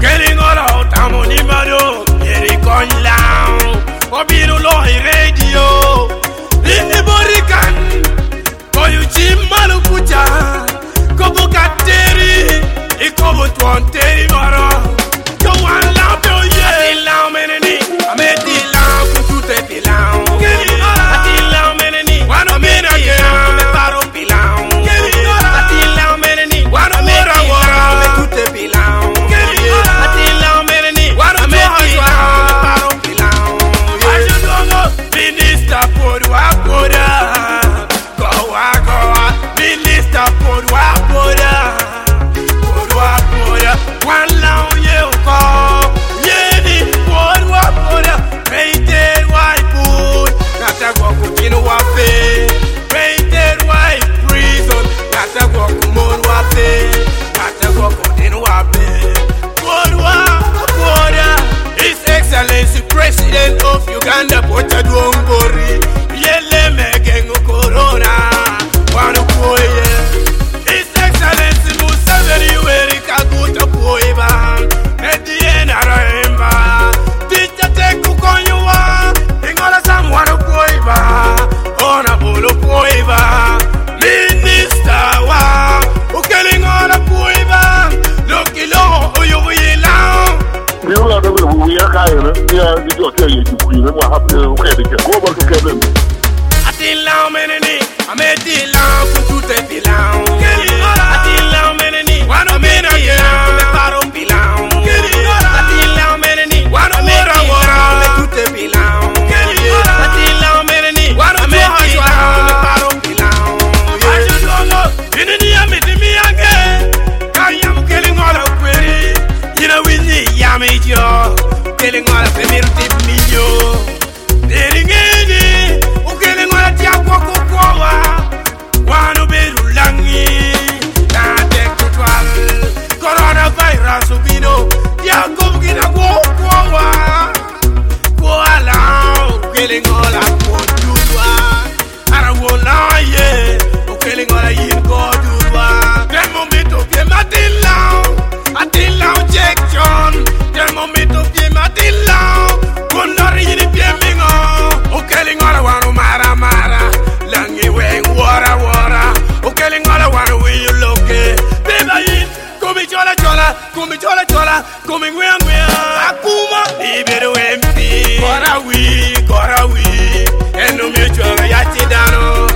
Getting all out, I'm on the mado. Yeri con lao. Obiru lo radio. Anybody can. Go you chim malukucha. Kobo kateri. Ikobo tuanteri maro. Go one lamp yo ye. Ati lao meneni. Ameti lao kutute pilau. Ati lao meneni. Wano mena ye. Me paro pilau. Ati lao meneni. Wano mena ye. Me tute pilau. Ati lao meneni. Wano mena ye. Me paro pilau. Ajunongo. Minister por wapoda. Minister por wapoda. One long you call, Yeni, what wapoda, painted white food, not a walk in wape, painted white prison, not a walk more wape, not a walk in wape. What wapoda, His Excellency President of Uganda, Pota Duongori, Yele Megan Corona, one of His Excellency Museveni, where he can go to Poiva, at the end of Raimba. Teacher take cook on you, and all of someone of Poiva, on a bull of Poiva, Minister, who killing all of Poiva, looking low, who you will allow. We are kind of, we are going to queen, and what happened to go back to Kevin. I think now, many, I made the lamp to the pilau. I think now, many, one of many, the parum pilau. I think now, many, one of many, to the pilau. I think now, many, one of many, the parum pilau. I should go in the Yammy, me again. I am killing all of query. You know, we need Yammy, killing all of the million. Coronavirus, Ubino, Yakubina, killing all I want to do. I won't lie, killing all I hear God do. The moment of him, I did loud, Jackson. The moment of him, I did loud. Couldn't read it, killing all I want to Mara, Langy wing, water, killing all I want to win you look. Baby, come chola, coming where Akuma, Ibedo MP, Gorawi, and no mutual Yatidano.